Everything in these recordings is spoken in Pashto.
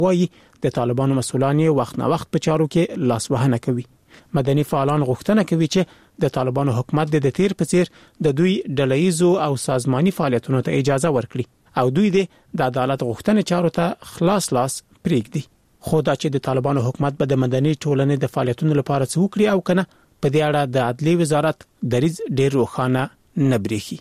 وايي د طالبانو مسؤلان وخت نه وخت په چارو کې لاسوهنه کوي. مدني فعالان غوښتنه کوي چې د طالبانو حکومت د تیر په څیر د دوی ډله‌ایزو او سازماني فعالیتونو ته اجازه ورکړي او دوی د عدالت غوښتنې چارو ته خلاص لاس پرېږدي. خو دا چې د طالبانو حکومت به د مدني ټولنې د فعالیتونو لپاره څه وکړي او کنه په دې اړه د عدلي وزارت دریځ ډېر روښانه نه برېښي.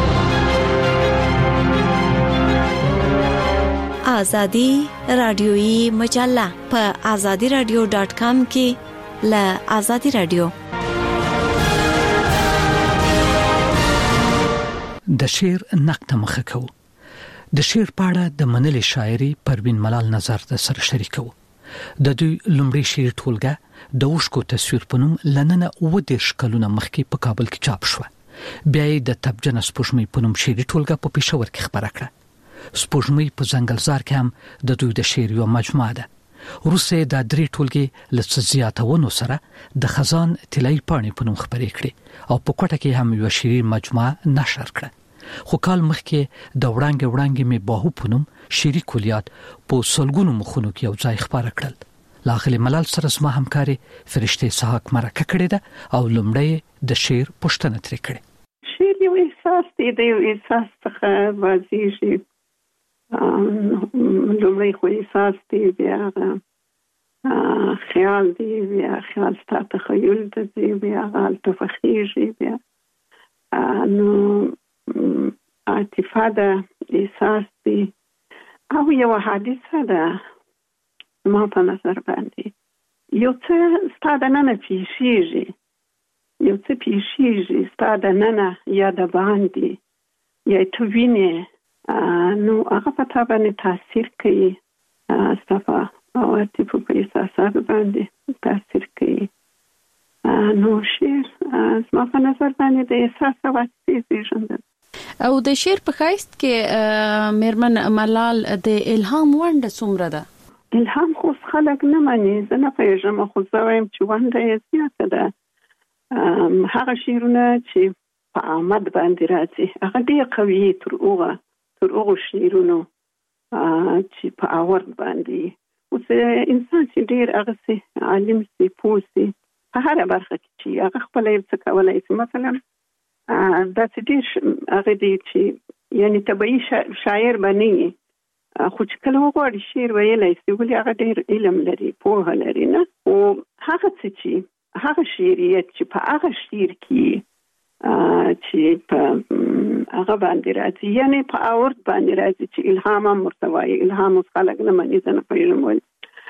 آزادی رادیویی مجله په azadiradio.com کې له آزادی رادیو. د شعر نقد مخه کو. د شعر په اړه د منلي شاعري پروین ملال نظر د سره شریکو. د دوی لومړی شعر ټولګه د اوشکو تصویر پنوم لننه و د شکلونه مخکې په کابل کې چاپ شو. بیا یې د تبجن سپوږمۍ پنوم شعري ټولګه په پېښور کې خبره کړه. سپوږمۍ په ځنګلزار کې هم د دوی د شعر یو مجموعه ده. روسه د درې ټولګي لڅ زیاتونو سره د خزان طلایی پاڼې پنوم خبرې کړې او په کوټه کې هم یو شعري مجموعه نشر کړه. خو کال مخکې د وړاندې می باهو پنوم شعري کلیات په سلګونو مخونو کې یو ځای خبره کړل. لاغلی ملال سره زما همکاري فرشته اسحاق مرکه کړې ده او لومړی د شعر پوښتنه ترې کړې. شعر یو احساس دی، د یو احساس څخه واضحېږي. لومړی خو احساس دی، بیا خیال دی، بیا خیال ستا تخیل دی، بیا هلته فخیږي، بیا نو عاطفه ده، احساس دی او یو حادثه ده. ما په نظر باندې یو څه ستا د ننه پیښیږي، یو څه پیښیږي ستا د ننه یا د باندې یا ته وینې، نو هغه په تا باندې تاثیر کوي، ستا په عواطفو په احساساتو باندې تاثیر کوي. نو شعر زما په نظر باندې د احساس او عاطفې زېږنده. او د شعر په ښایست کې میرمن ملال د الهام ونډه څومره ده؟ الهام خو خلک نه مني، زه نه پوهېږم، خو زه وایم چې ونډه یې زیاته ده. هغه شعرونه چې په آمد باندې راځي هغه ډېر قوي تر هغو شعرونو چې په آورد باندې. اوس انسان چې ډېر هغسې عالم سي، پوه سي په هره برخه کې چې هغه خپله یو څه کولی سي. مثلا داسې ډېر هغه دی چې یعنې طبیعي شاعر به نه وي، خو چې کله وغواړي شعر ویلی سي، ولې هغه ډېر علم لري، پوهه لري، نه؟ خو هغه څه چې هغه شعریت چې په هغه شعر کې چې په هغه باندې راځي، یعنې په آورد باندې راځي چې الهام هم ورته وایي. الهام اوس خلک نه مني، زه نه پوهېږم ولې.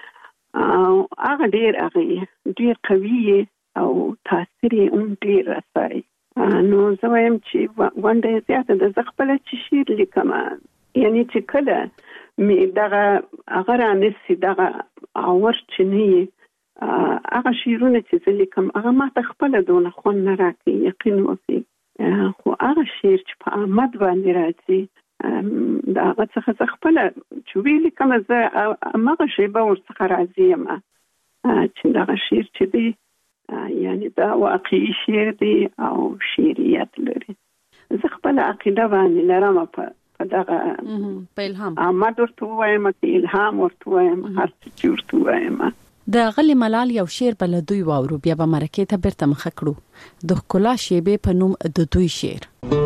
هغه ډېر قوي او تاثیر یې هم ډېر رسوي. نو زه وایم چې ونډه یې زیاته ده. زه خپله چې شعر لیکم، یعنې چې کله مې دغه هغه رانیسي، دغه آورد چې نه وي، هغه شعرونه چې زه لیکم هغه ما ته خپله دونه خوند نه راکوي، یقین وکړئ. خو هغه شعر چې په آمد باندې راځي، د هغه څخه زه خپله چې ویې لیکم، زه همغه شیبه ورڅخه راضي یم چې دغه شعر چې دی یعنې دا واقعي شعر دی او شعریت لري. زه خپله عقیده باندې لرم په دغه په الهام، آمد ورته ووایم، که الهام ورته ووایم، هر څه چې ورته ووایم. د غلی ملال یو شعر بل دوی واورو، بیا به مرکې ته بیرته مخه کړو. د ښکلا شیبې په نوم د دوی شعر.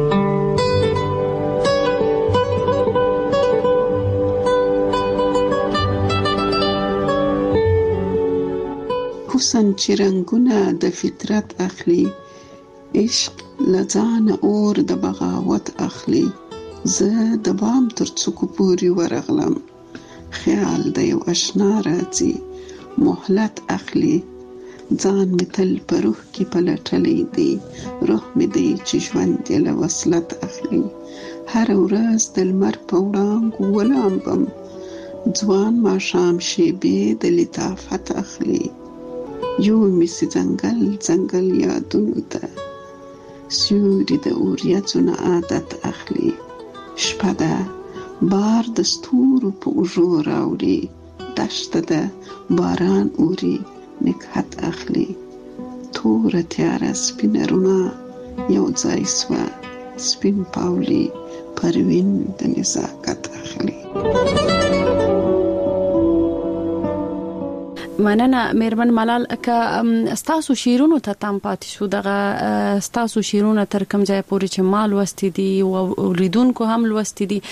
حسن چې رنگونه د فطرت اخلي، عشق لځان اور د بغاوت اخلي. زه د بام تر څوکو پورې ورغلم، خیال د یو اشنا راځي، مهلت اخلي. ځان می تل په روح کې پلټلی دی، روح می دی چې ژوند یې له وصلت اخلي. هر ورځ د لمر په وړانګو ولامبم، ځوان ماښام شیبې د لطافت اخلي. یو می سي ځنګل یادونو ته، سیوري د اوریځو نه عادت اخلي. شپه ده بار د ستورو په اوږو راوړي، دشته ده باران اوري نکهت اخلي. توره تیاره سپینه رڼا یو ځای سوه، سپین پاولي پروین د نزاکت اخلي. مننه مېرمن ملال که ستاسو شیرونو ته تام پاتې شو دغه ستاسو شیرونه تر کوم ځای پورې چې مال وستې دي او لیدونکو هم لوستې دي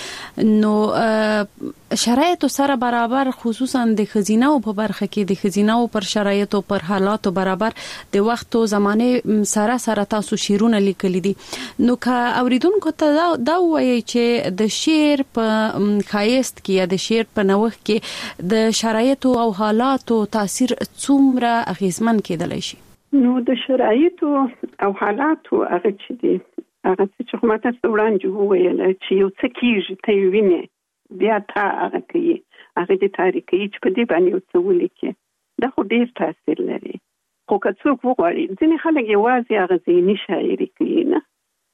نو شرایط سره برابر خصوصا د خزینه او په برخه کې د خزینه او پر شرایط او پر حالات برابر د وخت او زمانه سره تاسو شیرونه لیکلي دي نو که اوریدونکو ته دا وایي چې د شعر په خایست کې یا د شعر په نوښت کې د شرایط او حالات تاثیر څومره اغیزمن کېدلی شي؟ نو د شرایط او حالات هغه چې دي هغه چې کومه تاسو وړاندې وویل چې یو څه کیږي ته ویني بیا تا هغه کوي هغه د تاریخي چې په دې باندې یو څه ولیکي دا خو ډیر تاثیر لري خو که څوک وغواړي ځینې خلک یوازې هغه ذهني شاعري کوي نه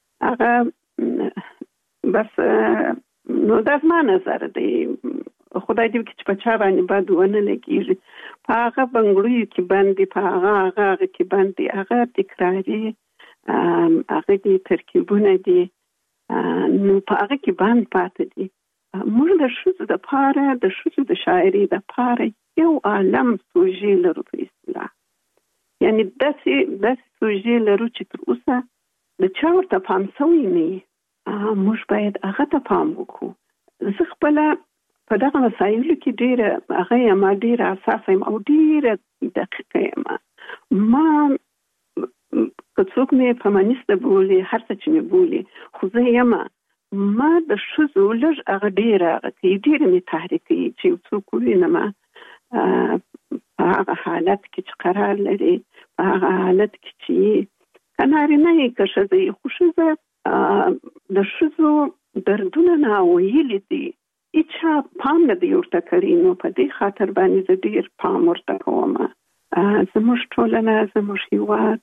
هغه بس نو دا زما نظر دی خدای دې چې په چا باندې بد ونه لګیږي په هغه بنګړیو کې باندې په هغه کې باندې هغه تکراري هغه دې ترکیبونه دي نو په هغه کې باندې پاتې دي موږ د ښځو د پاره د ښځو د شاعري د پاره یو عالم سوژې لرو په اصطلاح یعنی داسې سوژې لرو چې تر اوسه د چا ورته پام شوی نه موږ باید هغه ته پام وکړو زه خپله په دغه مسایلو کې ډیره هغه ما ډیره حساسه یم او ډیره دقیقه یم ما که څوک مې فمینیسته بولي هر څه چې مې بولي خو زه یم ما د ښځو لږ هغه ډیره هغه کوي ډیره مې تحریکوي چې څوک ووینم په هغه حالت کې چې قرار لري په هغه حالت کې چې که نارینه یې که ښځه یې خو ښځه د ښځو دردونه ناویلي دي اچھا پام نه دی ورته کړی نو په دې خاطر باندې زه ډیر پام ورته کوم زموږ ټولنه زموږ هیواد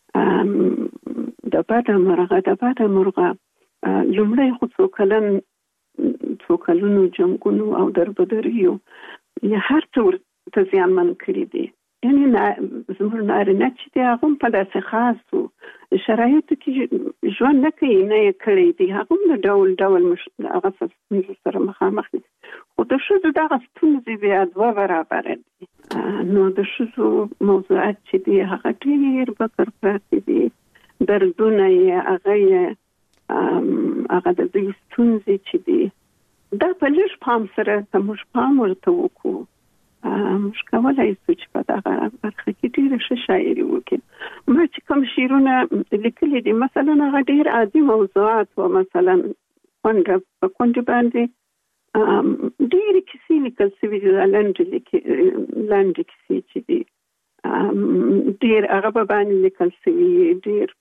د بده مرغه لومړی خو څو کلونو جنګونو او دربدریو یا هر څه ورته زیانمن کړي دي یعنی زموږ نارینه چې دی هغه په داسې خاصو شرایطو کې ژوند نه کوي نه یې کړی دي هغه ډول هغه ستونزو سره مخامخ دي خو د ښځو دغه ستونزې بیا دوه برابره دي نو د ښځو موضوعات چې دي هغه ډېر بکر پراته دي دردونه یې هغه د دوی ستونزې چې دي دا په لږ پام سره که موږ پام ورته وکړو موږ کولی شو چې په دغه برخه کې ډېره ښه شاعري وکړو ما چې کوم شعرونه لیکلي دي مثلا هغه ډېر عادي موضوعات و مثلا په کونډې باندې ډېرې کیسې لیکل شوي دي لنډې کیسې چې دي ډېر هغه په باندې لیکل شوي ډېر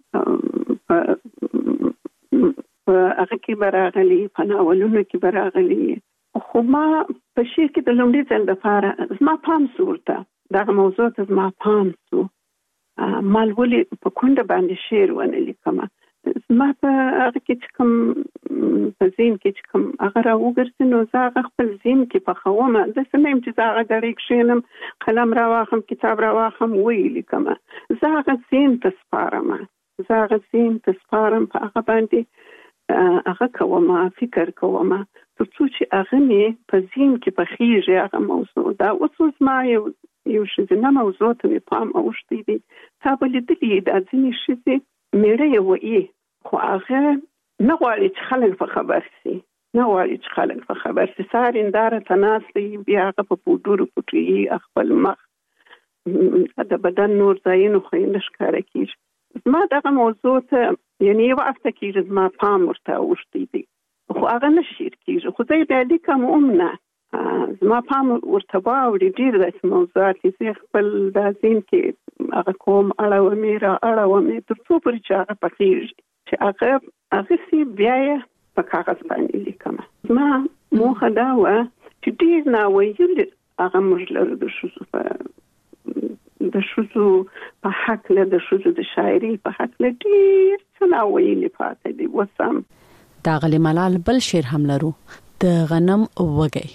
په هغه کې به راغلي په ناولونو کې به راغلي خو ما په شعر کې د لومړي ځل دپاره زما پام سو ورته دغه موضوع ته زما پام سو ما ولې په کونډه باندې شعر ونه لیکم زما په هغه کې چې کوم په ذهن کې چې کوم هغه راوګرځي نو زه هغه خپل ذهن کې پخوم داسې نه یم چې زه هغه ګړی کښېنم قلم راواخلم کتاب راواخلم ویې لیکم زه هغه ذهن ته سپارم په هغه باندې هغه کوم فکر کوم تر څو چې هغه مې په ذهن کې پخېږي هغه موضوع دا اوس ما یو ښځینه موضوع ته مې پام اوښتی دی تا به لیدلي دا ځینې ښځې میړه یې وایي خو هغه نه غواړي چې خلک په خبر سي سهار هنداره ته ناست دی بیا هغه په پوډرو پټوي خپل مخ د بدن نور ځایونه خو یې نه ښکاره کېږي زما دغه موضوع ته یعنې یوه هفته کېږي زما پام ورته اوښتی دی خو هغه نه شعر کېږي خو زه یې بیا لیکم هم نه زما پام ورته واوړي ډېر داسې موضوعات دي زه خپل دا ذهن کې هغه کوم اړومې تر څو پورې چې هغه پخېږي چې هغسې بیا یې په کاغذ باندې لیکم زما موخه دا وه چې ډېر ناویلي هغه موږ لرو د ښځو په هکله د ښځو د شاعري په هکله ډېر څه ناویلي پاتې دي اوس هم د غلې ملال بل شعر هم لرو د غنم وږی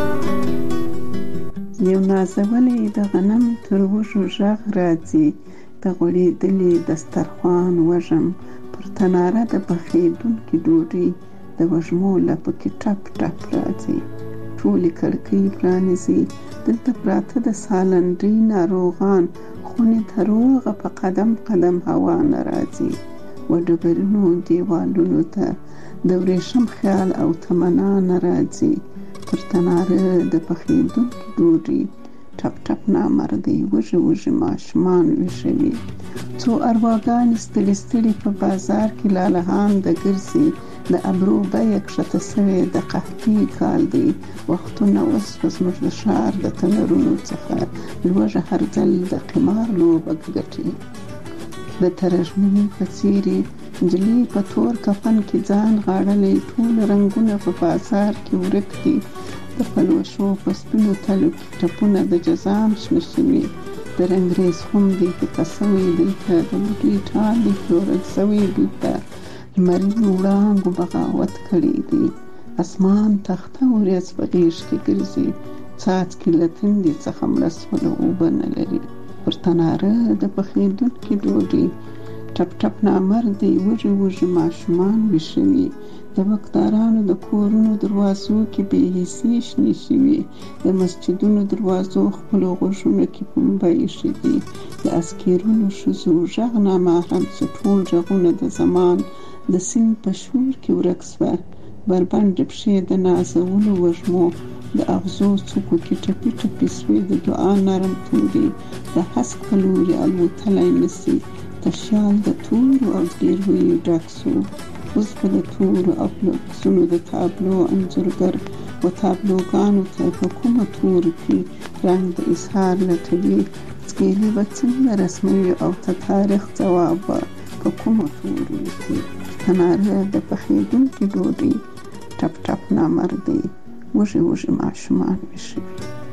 یو نازولې د غنم تر وږو غږ راځي د غوړېدلې دسترخوان وژم، پر تناره د پخېدونکې ډوډۍ د وږمو لپو کې ټپ ټپ راځي. ټولې کړکۍ پرانیزي، دلته پراته د سالنډۍ ناروغان، خونې تر روغه په قدم قدم هوا نه راځي. و ډبرینو دیوالونو ته د ورېښم خیال او تمنا نه راځي. پر تناره د پخېدونکې ډوډۍ ټپ ټپ نامردۍ وږي وږي ماشومان ویښوي. څو ارواګانې ستړي ستړي په بازار کې لالهان د ګرځي. د ابرو بیه کښته سوې د قحطۍ کال دی. وختونه اوس زموږ د ښار د تنرونو څخه لوږه هر ځل د قمار لوبه ګټي. د ترژمنې په څېرې نجلۍ په تور کفن کې ځان غاړلی، ټول رنګونه په بازار کې ورک دي. د پلوشو په سپینو تلو کې ټپونه د جزام شنه شوي. د رنګریز خم دی پیکه سوی دلته، د بوټي ټال دی پلورل سوی دلته. لمرینو وړانګو بغاوت کړی دی. اسمان تخته ورځ په غیږ کې ګرځي. څاڅکي له تندې څخه مړه سوله اوبه نه لري. پر تناره د پخېدونکې ډوډۍ ټپ ټپ نامردۍ وږي وږي ماشومان ویښوي. د بکدارانو د کورونو دروازو کې بې حسۍ شنې شوي. د مسجدونو دروازو خپلو غوږونو کې پنبه ایښي دي. د اسکیرونو ښځو غږ نامحرم شو. ټول غږونه د زمان د سیند په شور کې ورک سوه. بربنډې پښې د نازولو وږمو د اغزو څوکو کې ټپي ټپي سوې. د دعا نرم توري د هسک په لوري الوتلی نسي. تشیال د تورو او ډېرویو ډک سو. اوس به د تورو او بکسونو د تابلو انځورګر و تابلوګانو ته په کومه تورو کې رنګ د اظهار لټوي. څکېلې به څنګه رسموي او ته تاریخ ځواب به په کومه تورو لیکي. تناره د پخېدونکې ډوډۍ ټپ ټپ نامردۍ وږي وږي ماشومان ویښوي.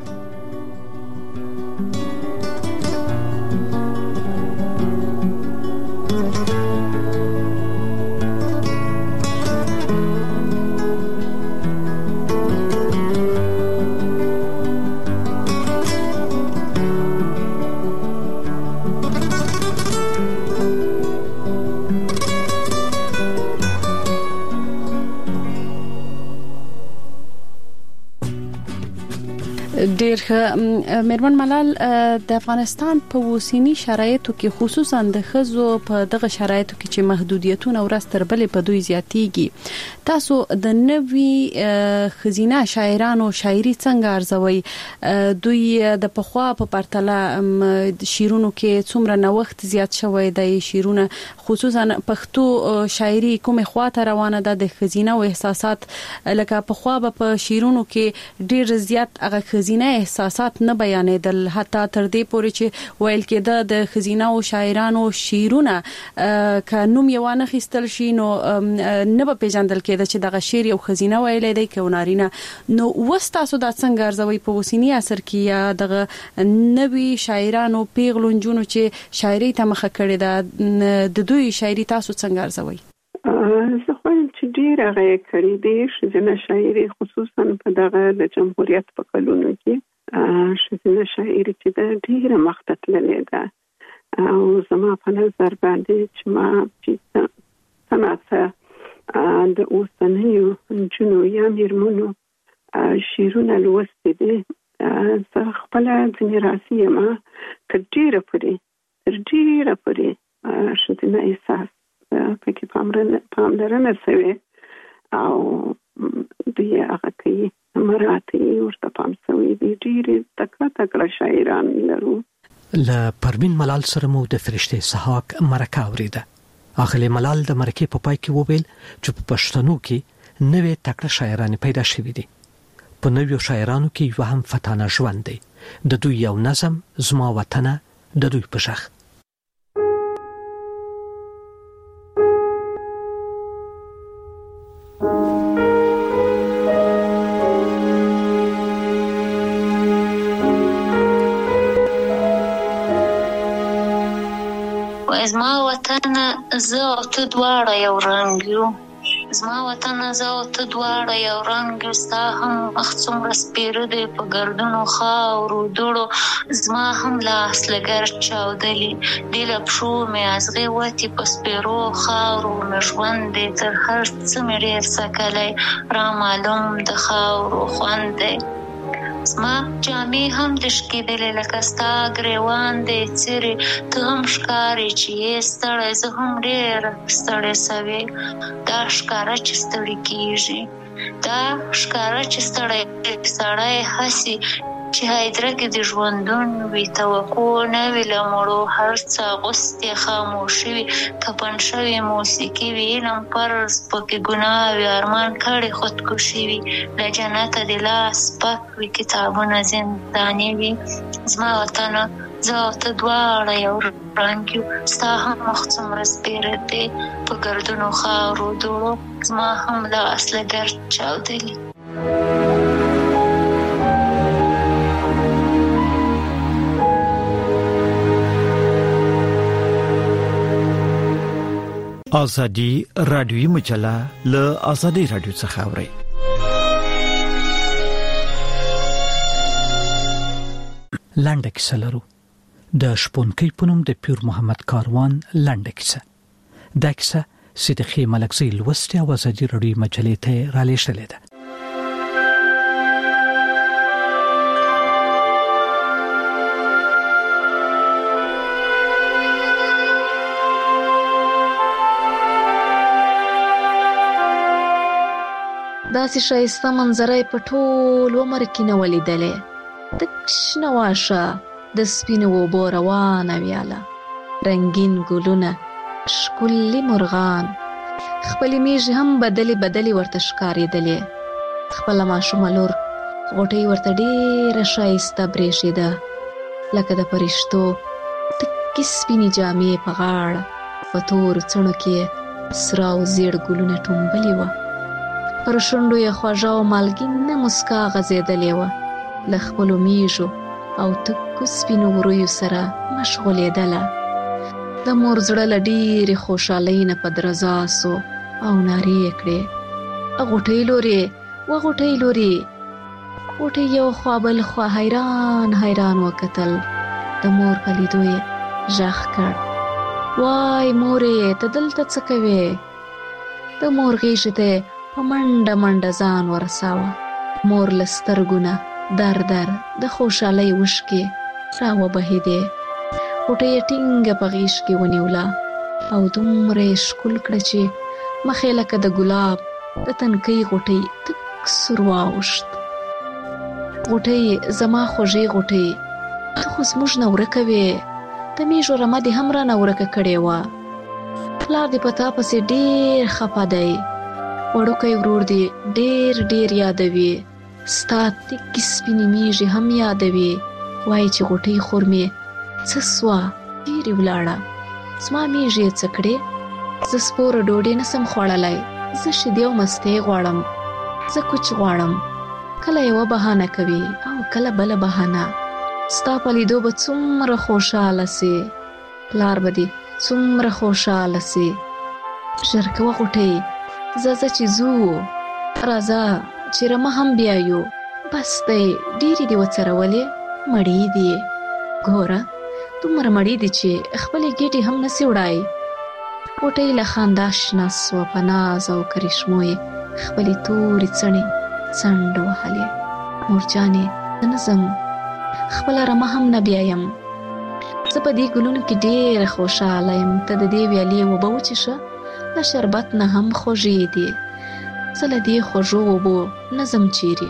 ډېر مېرمن ملال، د افغانستان په اوسنی شرایطو کې خصوصا د ښځو په دغه شرایطو کې چې محدودیتونه ورځ تر بلې په دوی زیاتېږي، تاسو د نوي ښځینه شاعرانو شاعري څنګه ارزوئ؟ دوی د پخوا په پرتله شعرونو کې څومره نوښت زیات شوی دی؟ شعرونه خصوصا پښتو شاعري کومه خواته روانه ده؟ د ښځینه او احساسات لکه پخوا په شعرونو کې ډېر زیات هغه ښځینه احساسات نه بیانېدل، حتی تر دې پورې چې ویل کېده د ښځینه او شاعرانو شعرونه که نوم یې وانه خیستل شي نو نه به پیژندل کېده چې دغه شعر یو ښځینه ویلی دی که نارینه. نو اوس تاسو دا څنګه ارزوئ په اوسني عصر کې، یا دغه نوي شاعرانو پیغلو نجونو چې شاعري ته مخه کړې ده د دوی شاعري تاسو څنګه ارزوئ؟ زه خو چې ډېر هغه یې کړي دي ښځینه شاعري، خصوصا په دغه د جمهوریت په کلونو کې ښځینه شاعري چې ده ډېره مخته تللې ده. او زما په نظر باندې چې ما چې څه د اوسنیو نجونو یا مېرمنو شعرونه لوستي دي، زه خپله ځینې راضي یم تر ډېره پورې ښځینه احساس پکې پاملرنه سوې او دوی هغه کوي مراتې ورته پام سوی دي. ډېرې تکړه شاعران لرو. له پروین ملال سره مو د فرشته سحاق مرکه اوریده. اغلی ملال د مرکې په پای کې وویل چې په پښتنو کې نوې تکړه شاعران پیدا شوي دي. په نویو شاعرانو کې یو هم فتانه ژوند دی. د دوی یو نظم زما وطنه د دوی په شخ. زما وطن زه او ته دواړه یو رنګ یو، زما وطن زه او ته دواړه یو رنګ یو، ستا هم مخ څومره سپېره دی په ګردونو خاورو دوړو، زما هم لاس لګر چاودلی دی له پښو مې ازغې وتې په سپېرو خاورو مې ژوند دی تر هر څه مې ډېر څکلی را معلوم د خاورو خوند دی. زما جامې هم لشکېدلې لکه ستا ګریوان دی څیرې، ته هم ښکارې چې یې ستړی، زه هم ډېره ستړی سوې. دا ښکاره چې ستړی کېږي، دا ښکاره چې سړی هسې چې هایدره کې د ژوندون وي، توقع نه وي له مړو، هر څه اغوستې خاموشي وي، کفن شوې موسیقي وي، علم فرض پکې ګناه وي، ارمان کړې خودکشي وي، له جنته د لاس پک وي، کتابونه زنداني وي. زما وطنه زه او ته دواړه یو رنګ یو، ستا هم مخ څومره سپېره دی په ګردونو خاورو دوړو، زما هم لاس لګر چاودلی. ازادي رادیوي مجله له ازادي رادیو څخه اوري. لنډه کیسه لرو د شپونکي په نوم د پیر محمد کاروان لنډه کیسه. دا کیسه صدیقې ملکزی لوستې او ازادي رادیوي مجلې ته را لېږلې ده. داسې ښایسته منظره په ټول عمر کې نه ولیدلې. تک شنه واښه، د سپینو اوبو روانه ویاله، رنګین ګلونه، ښکلي مرغان، خپلې میږې هم بدلې ورته ښکارېدلې. خپله ماشومه لور غوټۍ ورته ډېره ښایسته برېښېده، لکه د فرشتو تکې سپینې جامې په غاړه، په تورو څڼو کې سره او زیړ ګلونه ټومبلې وه. پر شونډو یې خوږه او مالګینه مسکا غځېدلې وه. له خپلو میږو او تکو سپینو ورویو سره مشغولېدله. د مور زړه له ډېرې خوشحالۍ نه په درزا سو او نارې یې کړې: غوټۍ لورې، غوټۍ لورې. غوټۍ یو خوا بل خوا حیران وکتل. د مور په لیدو یې غږ کړ: وای مورې، ته دلته څه کوې؟ د مور غېږې ته په منډه ځان ورساوه. مور له سترګو نه در د خوشحالۍ اوښکې را وبهېدې. غوټۍ یې ټینګه په غېږ کې ونیوله او دومره یې ښکل کړه چې مخ یې لکه د ګلاب د تنکۍ غوټۍ تک سور واوښت. غوټۍ: زما خوږې غوټۍ، ته خو زموږ نه ورکه وې، د میږو رمه دې هم رانه ورکه کړې وه. پلار دې په تا پسې ډېر خفه دی، وړوکی ورور دې ډېر یادوي، ستا تکې سپینې میږې هم یادوي. وایي چې غوټۍ خور مې څه سوه، چیرې ولاړه؟ زما میږې یې څه کړې؟ زه سپوره ډوډۍ نسم خوړلی، زه شیدې او مستې غواړم، زه کوچ غواړم. کله یوه بهانه کوي او کله بله بهانه. ستا په لیدو به څومره خوشحاله سي، پلار به دې څومره خوشحاله سي. ژر کوه غوټۍ، ځه چې ځو، راځه چې رمه هم بیایو. بس دی، ډېرې دې وڅرولې، مړې دي. ګوره دومره مړې دي چې خپلې ګېډې هم نسي وړای. غوټۍ له خندا شنه سوه، په ناز او کرشمو یې خپلې تورې څڼې څنډ وهلې. مورجانې، زه نه ځم، خپله رمه هم نه بیایم. زه په دې ګلونو کې ډېره خوشحاله یم. ته د دې ویالې اوبه وڅښه، له شربت نه هم خوږې دي. زه له دې خوږو اوبو نه ځم چیرې.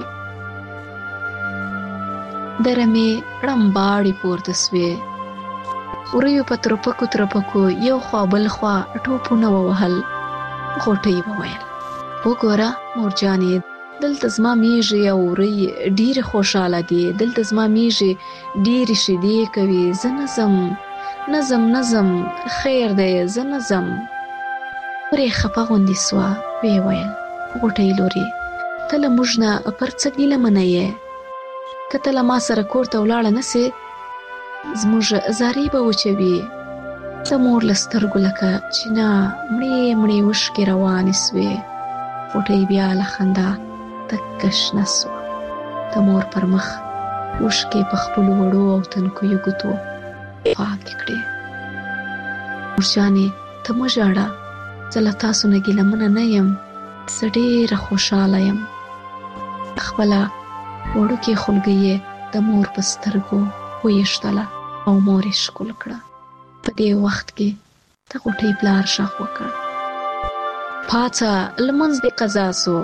د رمې ړمباړې پورته سوې. وریو په ترپکو یو خوا بل خوا ټوپونه ووهل. غوټۍ وویل: وګوره مورجانې، دلته زما میږې او وری ډېرې خوشحاله دي، دلته زما میږې ډېرې شیدې کوي. زه نه ځم، خیر دی، زه نه ځم. پرې خپه غوندې سوه، ویې ویل: غوټۍ لورې، ته له موږ نه پر څه ګیله یې؟ که ته له ما سره کور ته ولاړه نسې، زموږ زارۍ به وچوي. د مور له سترګو لکه چینه مړې اوښکې روانې سوې. غوټۍ بیا له خندا تک شنه سوه. د مور پر مخ اوښکې په خپلو وړو او تنکیو ګوتو پاکې کړې. مورجانې ته مه ژاړه، زه له تاسو نه ګیلمنه نه یم، زه ډېره خوشحاله یم. خپله وړوکې خولګۍ یې د مور په سترګو ویشتله او مور یې ښکل کړه. په دې وخت کې د غوټۍ پلار غږ وکړ: پاڅه، لمونځ دې قضا سو.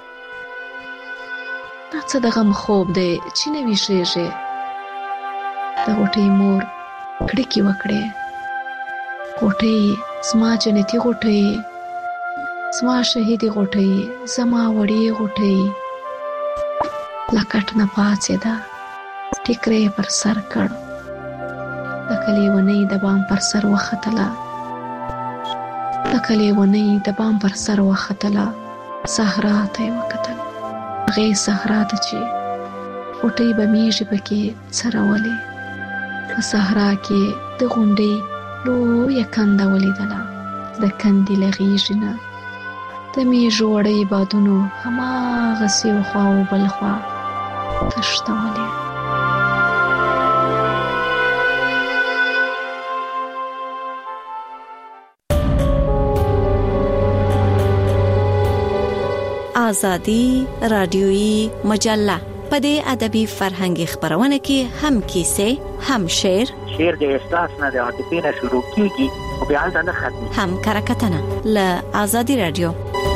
دا څه د غم خوب دی چې نه ویښېږې؟ د غوټۍ مور کړکې وکړې: غوټۍ، زما جنتي غوټۍ، زما شهیدي غوټۍ، زما وړې غوټۍ. له کټ نه پاڅېده، ټیکری پر سر کړ، لکه لیونۍ د بام پر سر وختله، لکه لیونۍ د بام پر سر وختله. صحرا ته یې وکتل، هغې صحرا ته چې غوټۍ به میږې پکې څرولې. په صحرا کې د غونډۍ لویه کنده ولیدله. د کندې له غېږې نه د میږو وړۍ بادونو هماغسې یو خوا و بل خوا تښتولې. آزادی رادیویی مجله په دې ادبي فرهنګي خبرونه کې هم کیسې، هم شعر د احساس نه د عاطفې نه شروع کیږي او بیا هلته نه ختمي، هم کرکټنه. له آزادی رادیو.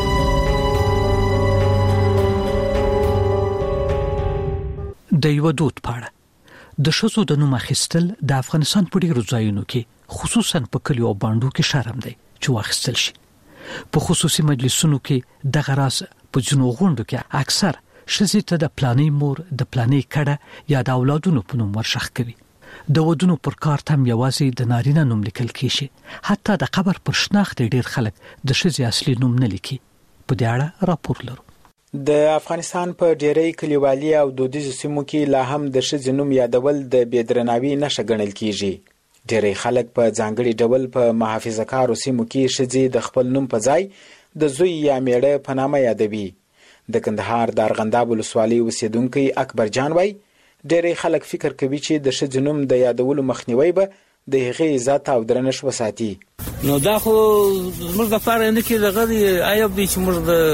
د یو دود پاړه د شذو د نوم اخیستل د افغانستان په ډیرو ځایونو کې خصوصا په کلیو او باندو کې شرم دی چې واخیستل شي. په خصوصي مجلسونو کې د غراس په جنو غونډو کې اکثر شذې ته د پلانې مور، د پلانې کړه یا د اولادونو په نوم ورشخ کوي. د ودونو پر کارت هم یوازې د نارینه نوم لیکل کیږي. حتی د قبر پر شناخت ډیر خلک د شذې اصلي نوم نه لیکي. په دې اړه راپور لرو. د افغانستان په ډیری کلیوالي او دودیزو سیمو کې لا هم د ښځې نوم یادول د بېدرناوي نښه ګڼل کیږي. ډیری خلک په ځانګړي ډول په محافظه‌کارو سیمو کې ښځې د خپل نوم په ځای د زوی یا میړه په نامه یادوي. د کندهار د ارغنداب ولسوالۍ اوسیدونکی اکبر جان وای ډیری خلک فکر کوي چې د ښځې نوم د یادولو مخنیوي به د هغې عزت او درنښت وساتي. نو دا خو زموږ لپاره نه کې دغه عیب دی چې موږ د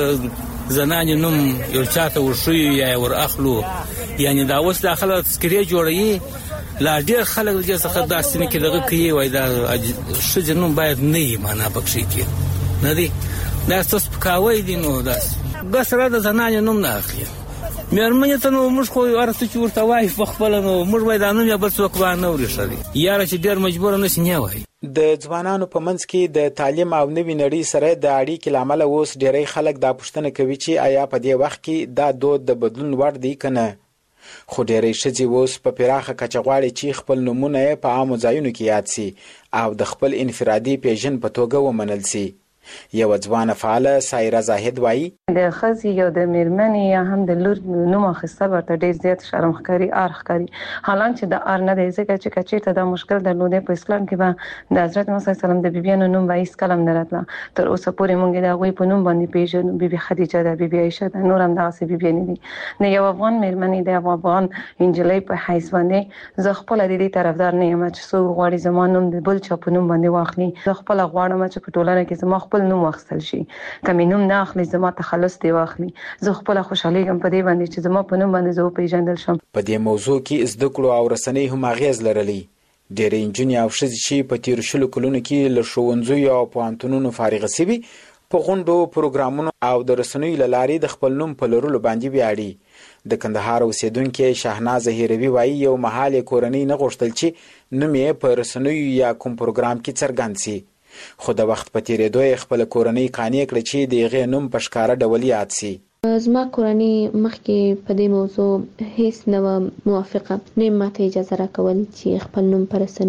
زنانې نوم یو چاته ورښیو یا ور اخلو. یعنی دا اوس داخله تذکرې جوړوي، لا ډېر خلک دغه څخه داسې نه کې دغه کوي وای دا ښځې نوم باید نه وي، معنا پکې کې نه دی. دا ستاسو پکاوی دی. نو داسې بس را د زنانې نوم نه اخلي. مېرمنې ته نو موږ خو ورته چې ورته وایي په خپله نو موږ وایي دا نوم یا بل څوک به نه ورېښوي، یاره چې ډېر مجبوره نه شي نه وایي. د ځوانانو په منځ کې د تعلیم او نوې نړۍ سره د اړیکې له امله اوس ډیری خلک دا پوښتنه کوي چې آیا په دې وخت کې دا دود د بدلون وړ دی که نه. خو ډیری ښځې اوس په پراخه کچه غواړي چې خپل نومونه یې په عامو ځایونو کې یاد سي او د خپل انفرادي پیژند په توګه ومنل سي. یو ځوانه فعاله سایره زاهد وایي د ښځې یا د مېرمنې یا هم د لور نوم اخیستل ورته ډېر زیات شرم ښکاري، ار ښکاري. حالانکه د ار نه دی، ځکه چې که چېرته دا مشکل درلودی په اسلام کې به د حضرت محمد صلی الله علیه وسلم د بیبیانو نوم به هېڅکله هم نه راتله. تر اوسه پورې موږ د هغوی په نوم باندې پېژنو. بیبي خدیجه ده، بیبي عایشه ده، نور هم دغسې بیبیانې دي. د یو افغان مېرمنې د یو افغان نجلۍ په حیث باندې زه خپله د دې طرفدار نه یم چې څوک غواړي زما نوم د بل چا په نوم باندې واخلي. زه خپله غواړم چې په ټولنه کې زما خپل نوم واخیستل شي. که مې نوم نه اخلي زما تخلص دی واخلي. زه خپله خوشحالیږم په دې باندې چې زما په نوم باندې زه وپېژندل شم. په دې موضوع کې زده کړو او رسنۍ هم اغېز لرلی. ډېرې نجونې او ښځې چې په تېرو 20 کلونو کې له ښوونځیو او پوهنتونونو فارغه سوي په غونډو، پروګرامونو او د رسنیو له لارې د خپل نوم په لرلو باندې ویاړي. د کندهار اوسیدونکې شاهناز هیروي وایي یو مهال یې کورنۍ نه غوښتل چې نوم یې په رسنیو یا کوم پروګرام کې څرګند سي. خو د وخت په تېرېدو یې خپله کورنۍ قانع کړه چې د هغې نوم په ښکاره ډول یاد سي. زما کورنۍ مخکې په دې موضوع هیڅ نه وه موافقه، نه یې ماته اجازه راکول چې خپل نوم په رسنۍ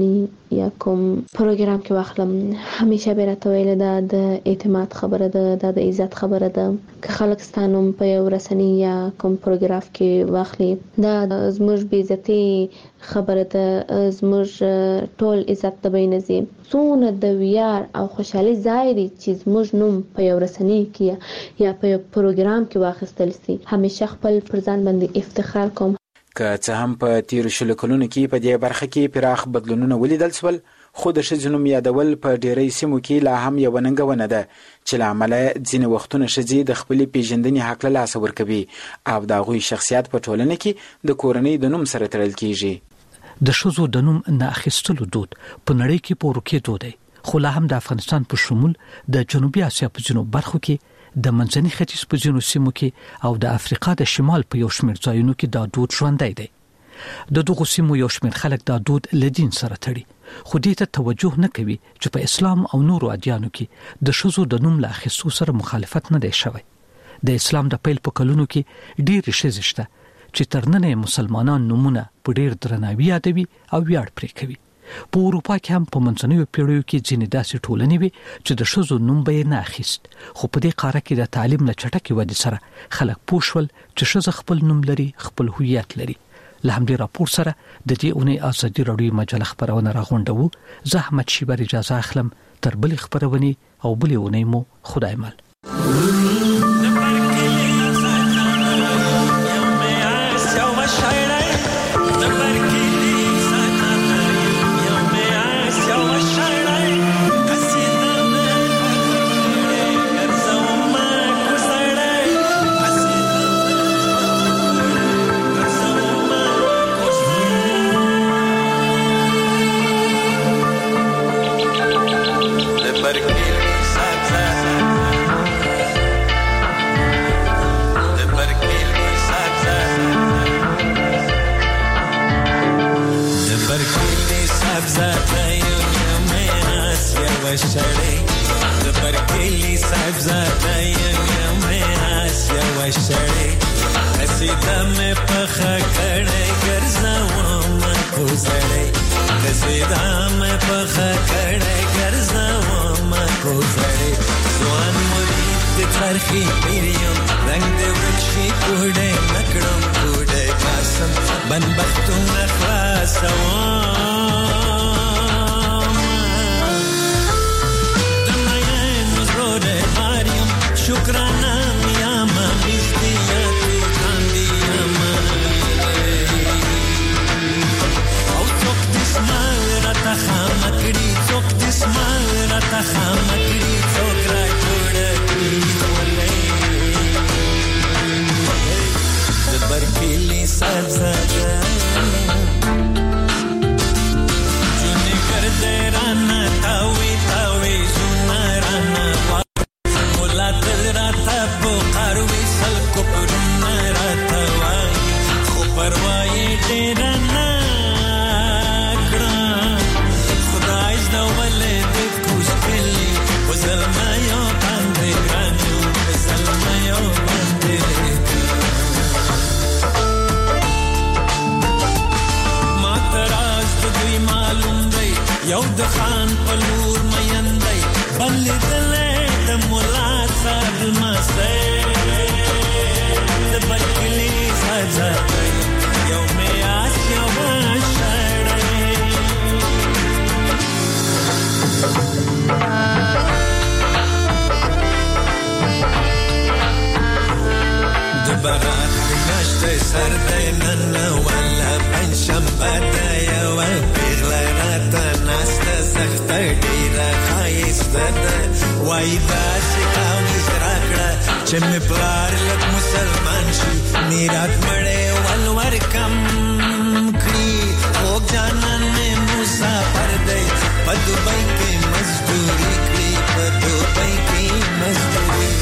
یا کوم پروګرام کې واخلم همیشه به راته ویل دا د اعتماد خبره ده، دا د عزت خبره ده. که خلک ستانم په یو رسنۍ یا کوم پروګرام کې واخلي دا زموږ بې عزتي خبره ده، زموږ ټول عزت د بینځي. څونه د ویار او خوشحالي ځای دی چې زموږ نوم په یو رسنۍ کې یا په یو پروګرام کې واخیستل شي. همیشه خپل پر ځان باندې افتخار کوم. که څه هم په تیر شلو کلونو کې په دې برخه کې پراخ بدلونونه ولیدل شول، خو د ښځو نوم یادول په ډېری سیمو کې لا هم یوه ننګونه ده چې له امله ځینې وختونه ښځې د خپلې پیژندنې حق له لاسه ورکوي او د هغوی شخصیت په ټولنه کې د کورنۍ د نوم سره تړل کیږي. د ښځو د نوم نه اخیستلو دود په نړۍ کې په ورکېدو دی، خو لا هم د افغانستان په شمول د جنوبي اسیا په ځینو برخو کې، د منځني ختیځ په ځینو سیمو کې او د افریقا د شمال په یو شمېر ځایونو کې دا دود ژوندی دی. د دغو سیمو یو شمېر خلک دا دود له دین سره تړي، خو دې ته توجه نه کوي چې په اسلام او نورو ادیانو کې د ښځو د نوم له اخیستو سره مخالفت نه دی شوی. د اسلام د پیل په کلونو کې ډېرې ښځې شته چې تر ننه مسلمانان نومونه په ډېر درناوي یادوي او ویاړ پرې کوي. په اروپا کې هم په منځنیو پیړیو کې ځینې داسې ټولنې وې چې د ښځو نوم به یې نه اخیست، خو په دې قاره کې د تعلیم له چټکې ودې سره خلک پوه شول چې ښځه خپل نوم لري، خپل هویت لري. له همدې راپور سره د دې اونۍ ازادي راډیو مجله خپرونه راغونډوو. زه احمد شیبر اجازه اخلم تر بلې خپرونې او بلې اونۍ مو خدای مل. یو د خان په لور میندای بلې دلې د مولا صاحب مسته د بکلی سزا یو مې آس یو شړې د باران میاشتې سر دې نن ولا پنځشنبه ده یو پیغله ناسته سخته ډیره ښایسته ده وایي داسې قامیز راکړه چې مې پلار لږ مسلمان شي میرات مړی ولور کم کړي خوږ جانان مې مسافر دی په دوبۍ کې مزدوري کړي په دوبۍ کې مزدوري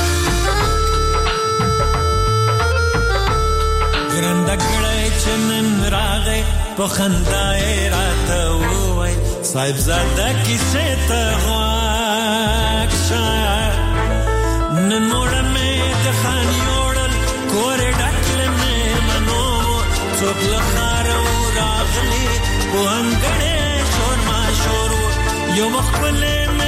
ګرنده کړی چې نن راغی په خندا یې راته ووایي صاحب زاده کیسې ته غوږ شه نن موړه مې د خان یوړل کورې ډک له مېلمنو څوک له ښاره و راغلي په انګړې شور یو مخکله